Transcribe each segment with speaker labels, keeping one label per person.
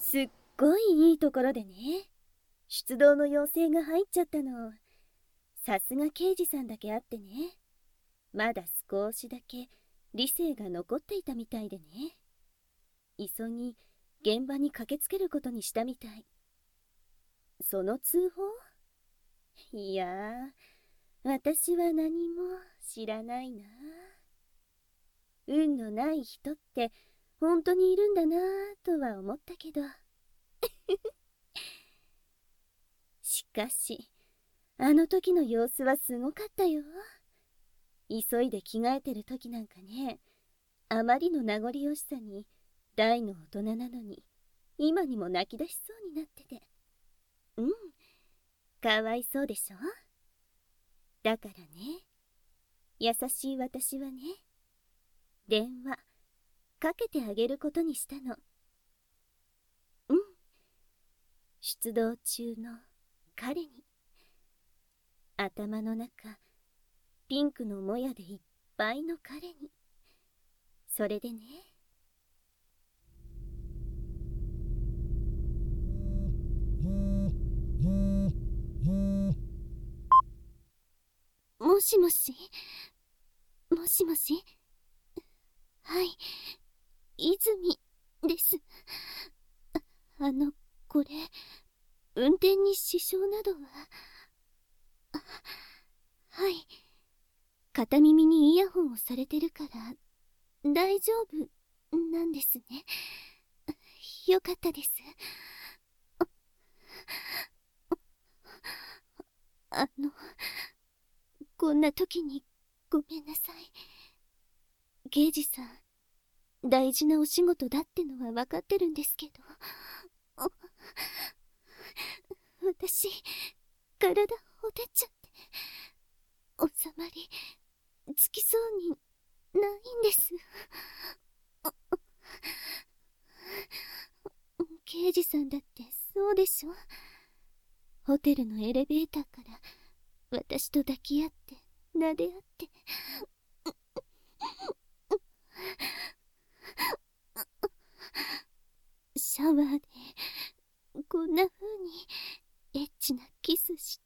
Speaker 1: すっごいいいところでね、出動の要請が入っちゃったの。さすが刑事さんだけあってね、まだ少しだけ理性が残っていたみたいでね、急ぎ現場に駆けつけることにしたみたい。その通報？いやー、私は何も知らないな。運のない人って本当にいるんだなぁとは思ったけど。しかし、あの時の様子はすごかったよ。急いで着替えてる時なんかね、あまりの名残惜しさに大の大人なのに今にも泣き出しそうになってて。うん、かわいそうでしょ。だからね、優しい私はね、電話かけてあげることにしたの。うん、出動中の彼に。頭の中ピンクのもやでいっぱいの彼に。それでね。もしもし、もしもし。はい、泉です。あの、これ運転に支障などは？はい、片耳にイヤホンをされてるから大丈夫なんですね。よかったです。あの、こんな時にごめんなさい。刑事さん、大事なお仕事だってのは分かってるんですけど、私、体ほてっちゃって収まりつきそうにないんです。刑事さんだってそうでしょ。ホテルのエレベーターから私と抱き合って撫で合って、シャワーでこんな風にエッチなキスして。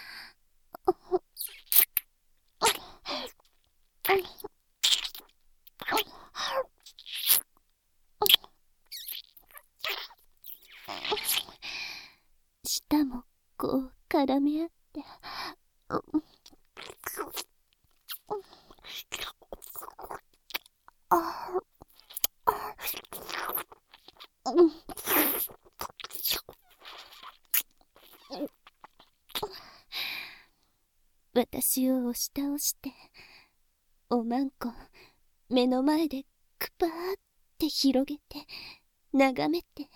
Speaker 1: 舌もこう絡め合って、私を押し倒しておまんこ目の前でクパーって広げて眺めて、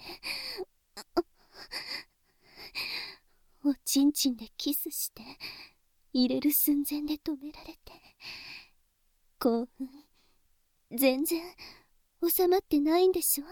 Speaker 1: おちんちんでキスして入れる寸前で止められて、興奮全然収まってないんでしょ。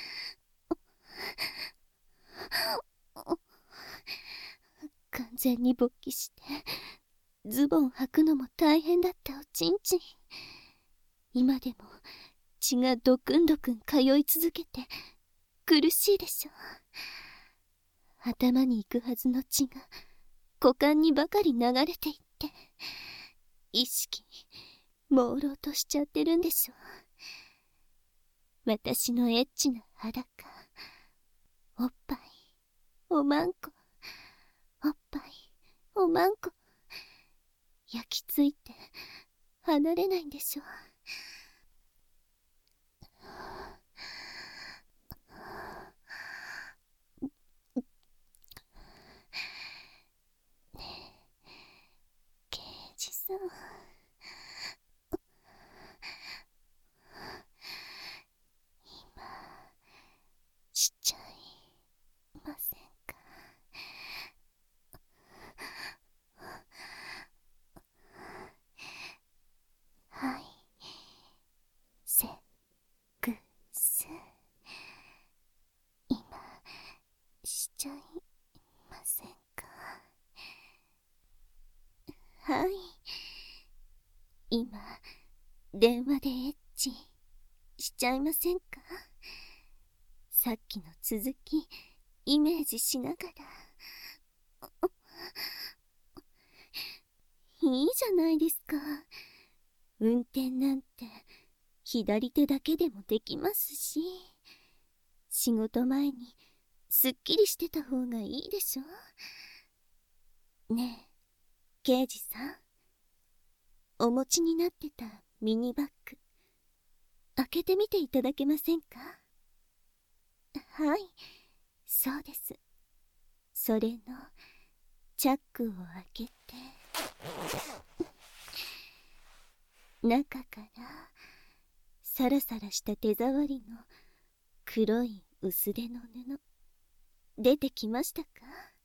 Speaker 1: 完全に勃起してズボン履くのも大変だったおちんちん。今でも血がドクンドクン通い続けて苦しいでしょ。頭に行くはずの血が股間にばかり流れていって、意識朦朧としちゃってるんでしょ。私のエッチな裸、おっぱいおまんこ、おっぱいおまんこ、焼きついて離れないんでしょ。刑事さん、今しちゃいませんか？はい、セックス今しちゃいませんか？はい、今電話でエッチしちゃいませんか？ さっきの続きイメージしながら。いいじゃないですか。運転なんて左手だけでもできますし、仕事前にすっきりしてた方がいいでしょ。ねえ、刑事さん、お持ちになってたミニバッグ、開けてみていただけませんか？はい、そうです。それのチャックを開けて、中からサラサラした手触りの黒い薄手の布、出てきましたか？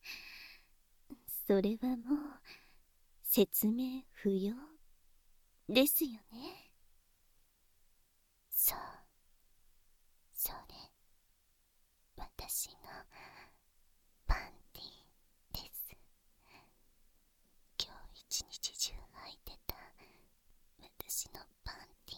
Speaker 1: それはもう説明不要ですよね。そう、それ、私のパンティです。今日一日中履いてた私のパンティ。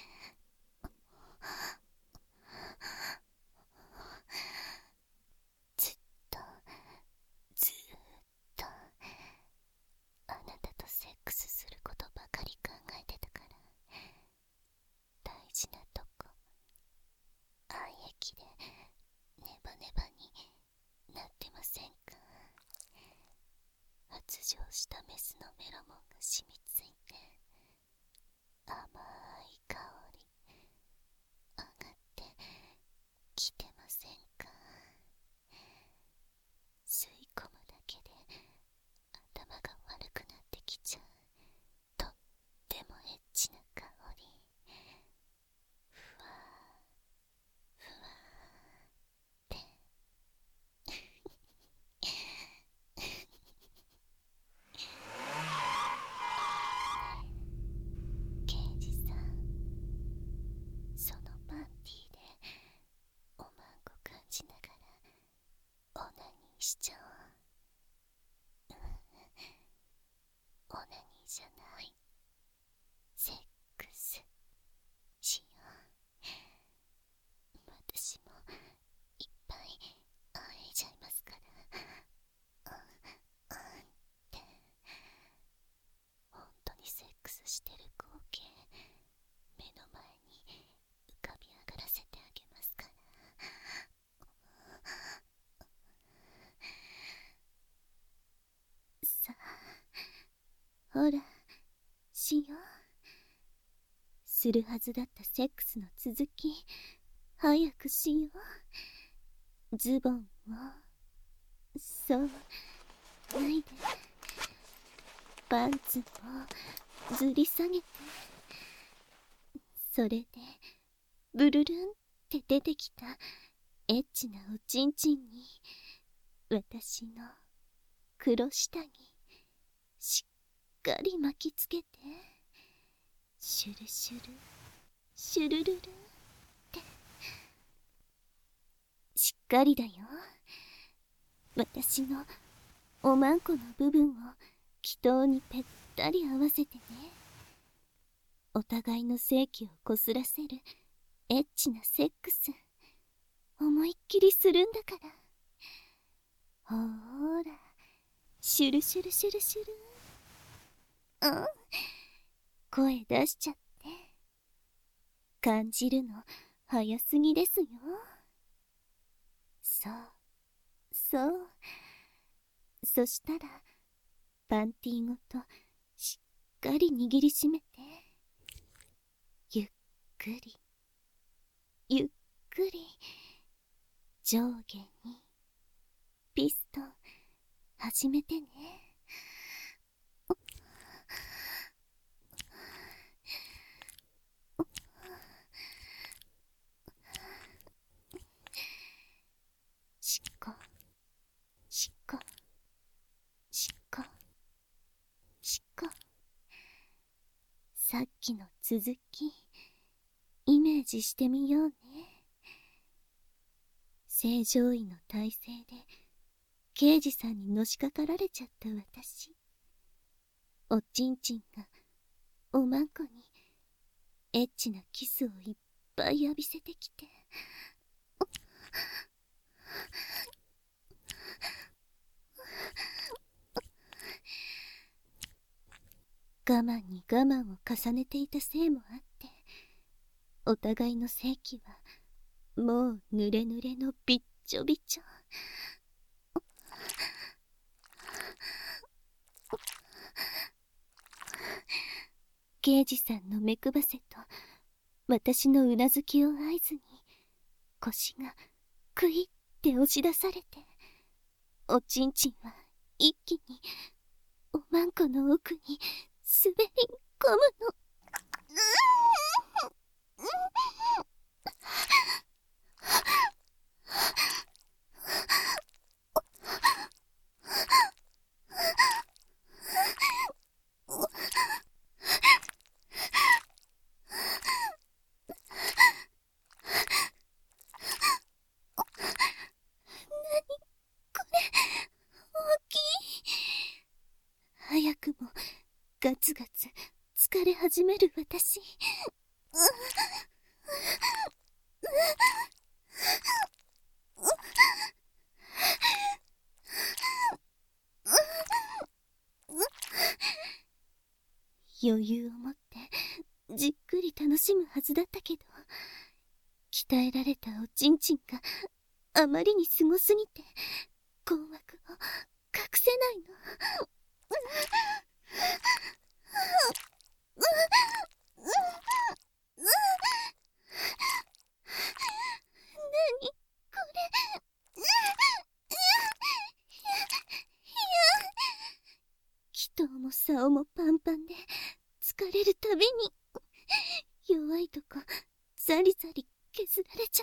Speaker 1: ずっとずっとあなたとセックスすることばかり考えてたから、大事なとこ愛液でネバネバになってませんか？発情したメスのメロモンが染みついて甘い香り上がってきてませんか？吸い込むだけで頭が悪くなってきちゃうとってもエッチな香り。ふわーふわーって刑事さん、そのパンティーでおまんこ感じながらオナニーしちゃおう。オナニーじゃない、セックスしよう。私もいっぱい会えちゃいますから。って本当にセックスしてる光景目の前に浮かび上がらせてあげますから。さあ、ほらしよう。するはずだったセックスの続き早くしよう。ズボンをそう脱いで、パンツもずり下げて、それでブルルンって出てきたエッチなおちんちんに私の黒下着しっかり巻きつけて、シュルシュルシュルルルってしっかりだよ。私のおまんこの部分を気筒にぺったり合わせてね。お互いの性器をこすらせるエッチなセックス思いっきりするんだから。ほーら、シュルシュルシュルシュル。声出しちゃって。感じるの早すぎですよ。そうそう。そしたらパンティごとしっかり握りしめて、ゆっくりゆっくり上下にピストン始めてね。しこしこしこしこ。さっきの続きイメージしてみようね。正常位の体勢で刑事さんにのしかかられちゃった私。おちんちんがおまんこにエッチなキスをいっぱい浴びせてきて、 我慢に我慢を重ねていたせいもあって、お互いの性器はもう濡れ濡れのびっちょびちょ。刑事さんの目くばせと私のうなずきを合図に、腰がクイって押し出されて、おちんちんは一気におまんこの奥に滑り込むの。早くもガツガツ疲れ始める私。余裕を持ってじっくり楽しむはずだったけど、鍛えられたおちんちんがあまりにすごすぎて困惑を隠せないの。何これ。気筒も竿もパンパンで疲れるたびに弱いとこザリザリ削られちゃって。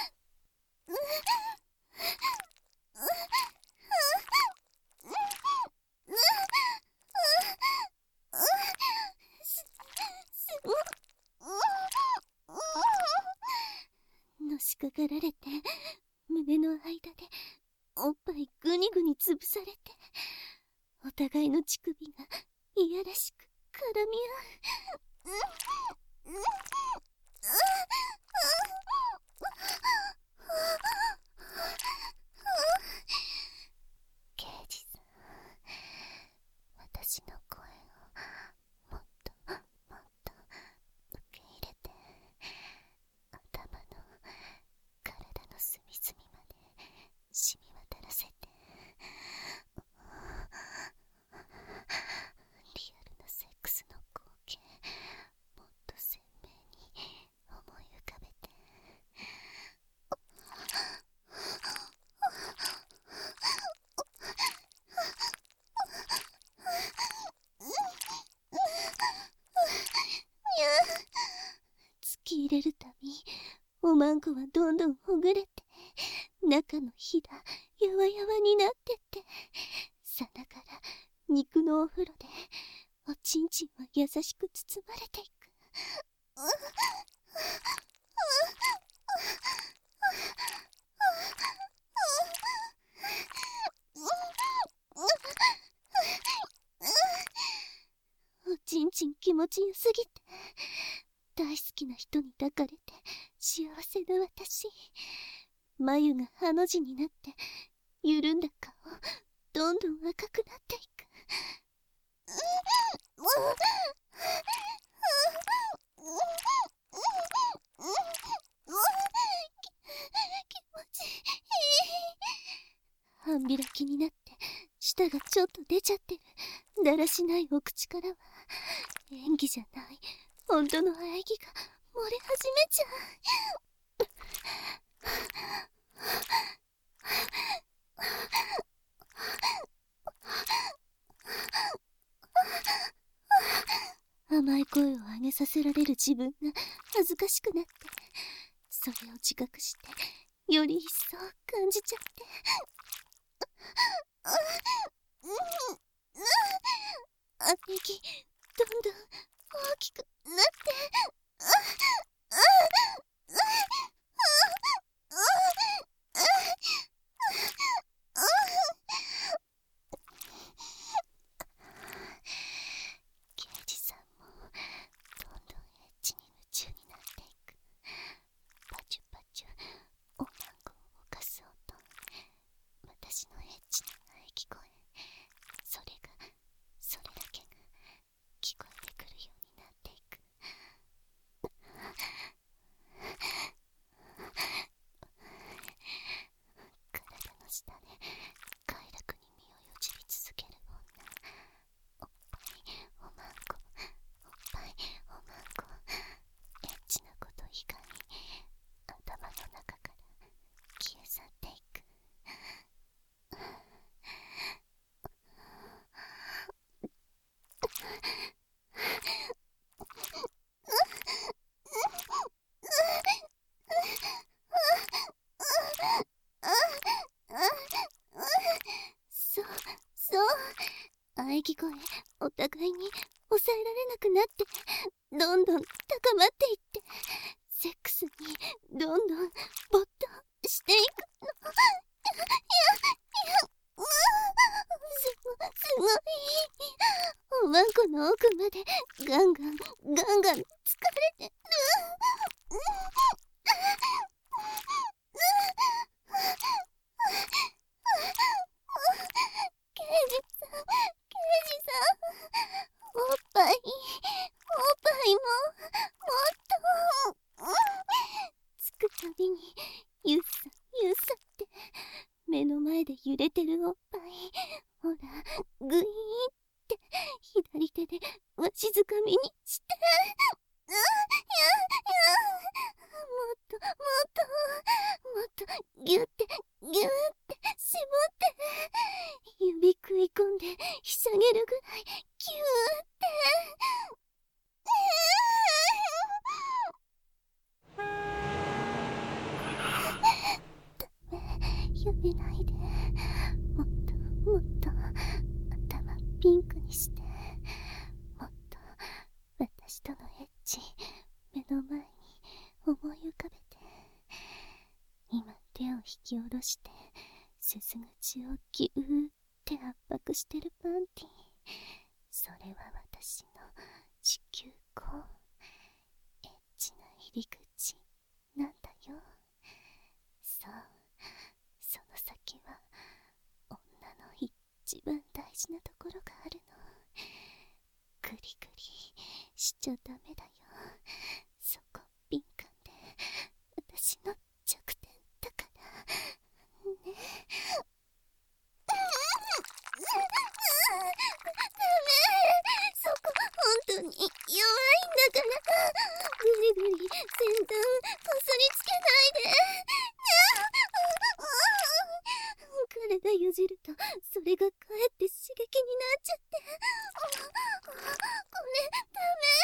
Speaker 1: のしかかられて胸の間でおっぱいグニグニ潰されて、お互いの乳首がいやらしく絡み合う。刑事さん、私の声をもっともっと受け入れて、頭の体の隅々まで染み渡らせて、リアルなセックスの光景もっと鮮明に思い浮かべて。突き入れるたびおまんこはどんどんほぐれて、中のひだやわやわになってって、さながら肉のお風呂でおちんちんは優しく包まれていく。おちんちん気持ちよすぎて、大好きな人に抱かれて幸せな私。眉がハの字になって緩んだ顔どんどん赤くなっていく。気持ちいい。半開きになって舌がちょっと出ちゃってるだらしないお口からは演技じゃない本当の喘ぎが漏れ始めちゃう。甘い声を上げさせられる自分が恥ずかしくなって、それを自覚してより一層感じちゃって。喘ぎどんどん大きくなって刑事さんもどんどんエッチに夢中になっていく。パチュパチュおまんこを下で快楽に身をよじり続ける女。おっぱいおまんこ、おっぱいおまんこ。エッチなこと以外に頭の中から消え去っていく。そう喘ぎ声お互いに抑えられなくなって、どんどん高まっていって、セックスにどんどん没頭していくの。すごい。おまんこの奥までガンガン疲れてる。刑事さん、おっぱいもっと。つくたびにゆっさって目の前で揺れてるおっぱい、ほらグイーって左手でわしづかみにして。もっとギュって絞って指食い込んでひしゃげるぐらいギューって。やめないで。もっと頭ピンクにして。もっと私とのエッチ目の前に思い浮かべて。今手を引き下ろしてすす口をギューって圧迫してるパンティ、それは私の子宮口、エッチな入り口なんだよ。そう、その先は女の一番大事なところがあるの。グリグリしちゃダメだよ。そこ敏感で私の弱点だからね。ダメ、そこ本当に弱いんだから。グリグリ先端こすりつけないで。体よじるとそれがかえって刺激になっちゃって。これダ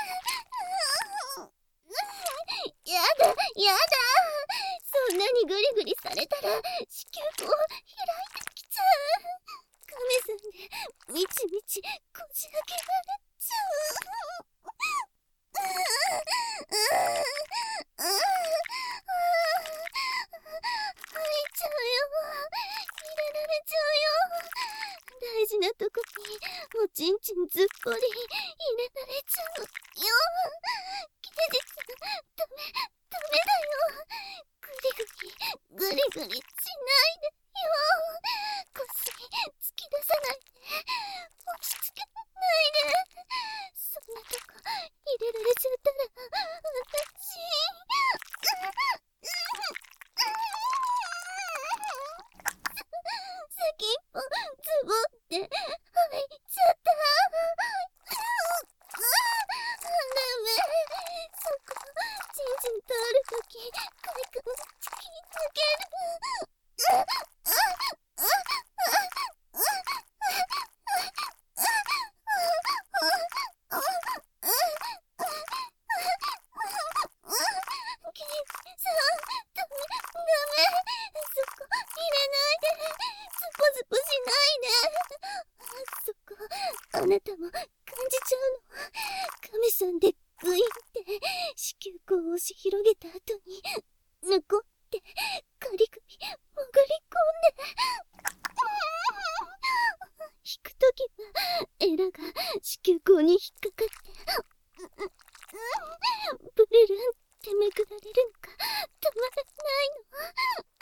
Speaker 1: メ。やだそんなにグリグリされたら子宮口開いてきちゃう。亀さんでみちみちこじ開けられちゃう。入っちゃうよ。入れられちゃうよ。大事なとこにおちんちんずっぽり入れられちゃうよ。刑事さん、ダメだよ。グリグリしないでよ。腰突き出さないで。押し付けないで。そんなとこ入れられちゃったら私先っぽズボって入っちゃった。ダメ。そこチンチン通るときカイ君突き抜ける。あなたも感じちゃうの？亀さんでグイって子宮口を押し広げた後にぬこってカリカリ潜り込んで引くときはエラが子宮口に引っかかってブルルンってめくられるのが止まらないの。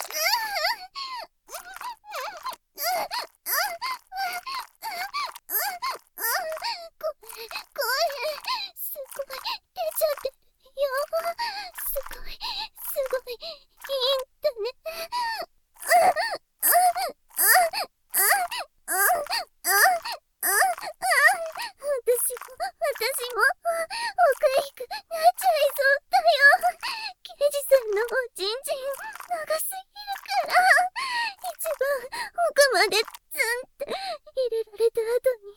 Speaker 1: すごい出ちゃってるよ。すごいいいんだね。 奥までツンって入れられた後に、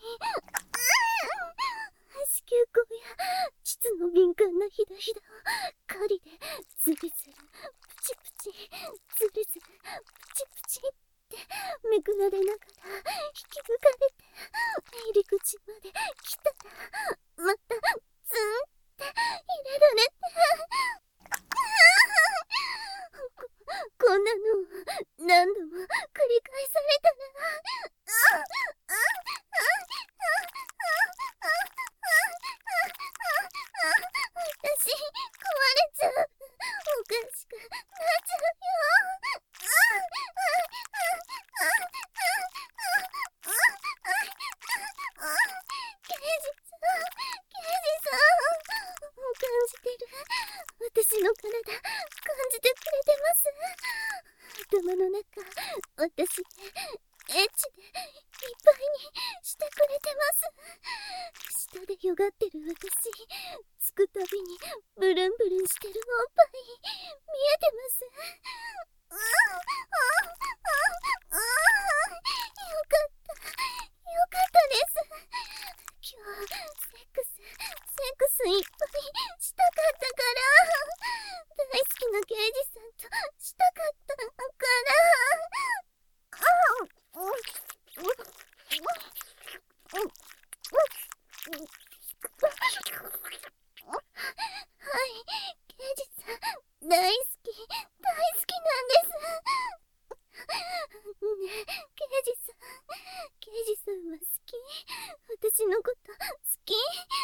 Speaker 1: 子宮口や膣の敏感なひだひだを針でズルズルプチプチズルズルプチプチってめくられながら引き抜かれて入り口まで来たらまたツンって入れられて、こんなのを何度も繰り返されたら、私壊れちゃう。おかしくなっちゃうよ。刑事さん、刑事さん、感じてる。私の体感じてくれてます。頭の中、私でエッチでいっぱいにしてくれてます。下でよがってる私、つくたびにブルンブルンしてるおっぱい見えてます。よかった、よかったです。今日セックスいっぱいしたかったから、大好きな刑事さんとしたかったから。はい、刑事さん、大好きなんです。ねえ、刑事さんは好き？私のこと好き？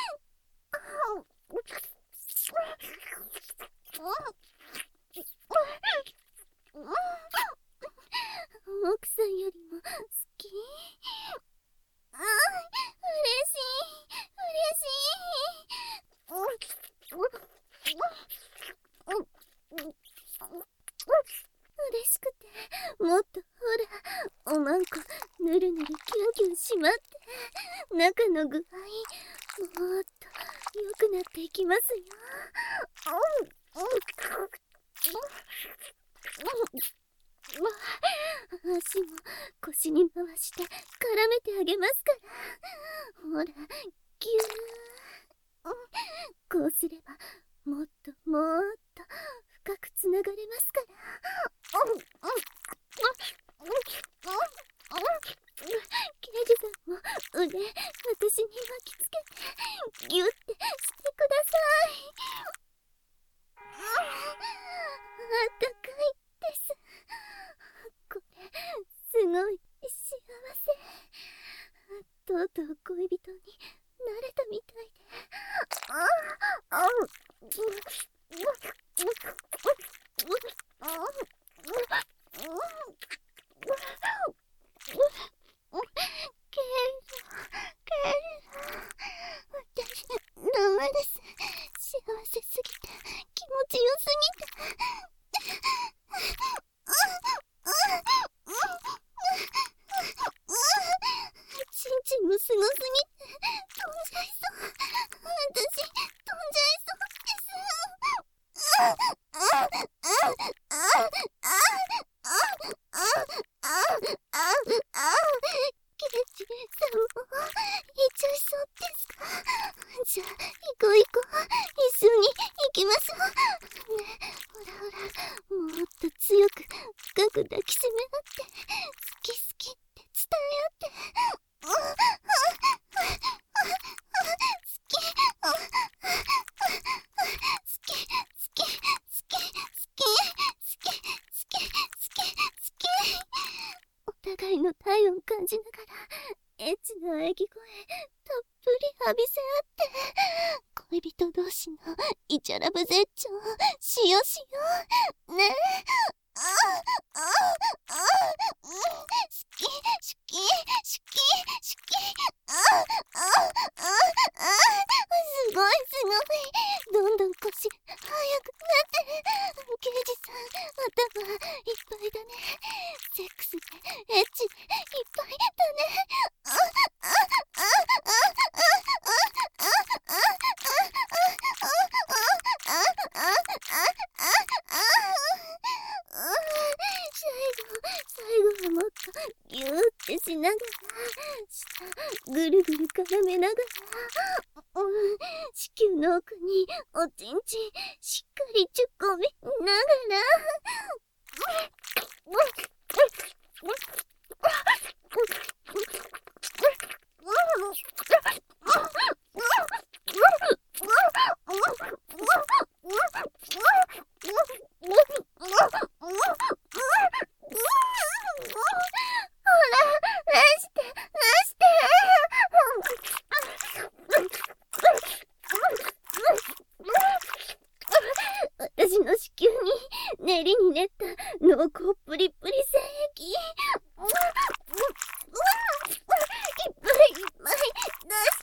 Speaker 1: 奥さんよりも好き？嬉し嬉しくて、もっとほら、おまんこぬるぬるキュンキュンしまって、中の具合もっと良くなっていきますよ。足も腰に回して絡めてあげますから。ほら、ギュー。こうすればもっと深くつながれますから。刑事さんも腕、私に巻きつけてギュってしてください。あったかいです。これすごい幸せ。とうとう恋人になれたみたいで。私ダメです。幸せすぎて気持ちよすぎて。ちんちんもすごすぎて飛んじゃいそう。私飛んじゃいそうです。ケイジさんも行っちゃいそうですか？じゃあ行こう。一緒に行きましょう。ねえ、ほら、もっと強く深く抱きしめ合って、好きって伝え合って。お互いの体温感じながらエッチな喘ぎ声たっぷり浴びせ合って、恋人同士のイチャラブ絶頂しよねえ。シュキすごい。どんどん腰速くなってる。刑事さん、頭いっぱいだね。セックスでエッチでいっぱいだね。最後はもっとギューってしながら、下ぐるぐる絡めながら、子宮の奥におちんちんしっかりちゅっ込みながら、私の子宮に練りに練った濃厚プリプリ精液、いっぱいいっぱい出して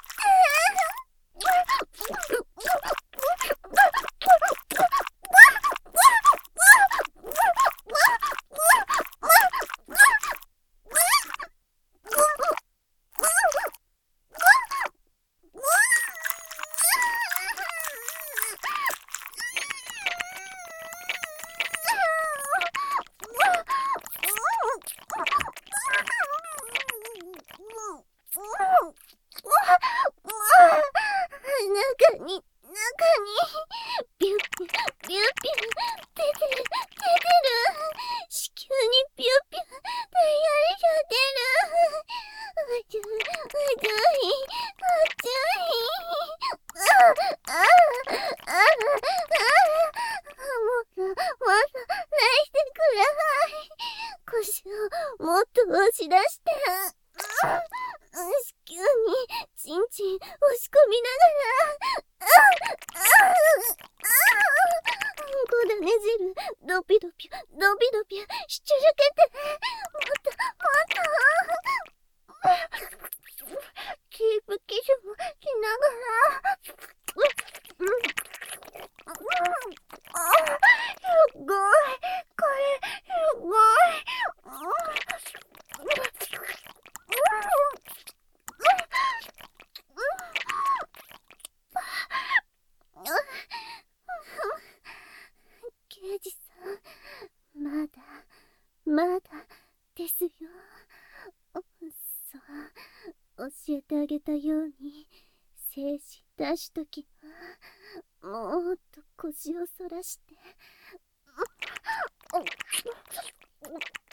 Speaker 1: ピュッピュッピュッピュッ出てる出てる、子宮にピュッピュッってやれちゃってる。あちゅいあちゅいあちゅい、もっと出してください。腰をもっと押し出して、子宮にちんちん押し込みながら、こだね汁ドピドピドピドピしちゅるけて、もっとキープキスもしながら、すごい、これすごい。刑事さん、まだですよ。そう、教えてあげたように精子出しときはもっと腰をそらして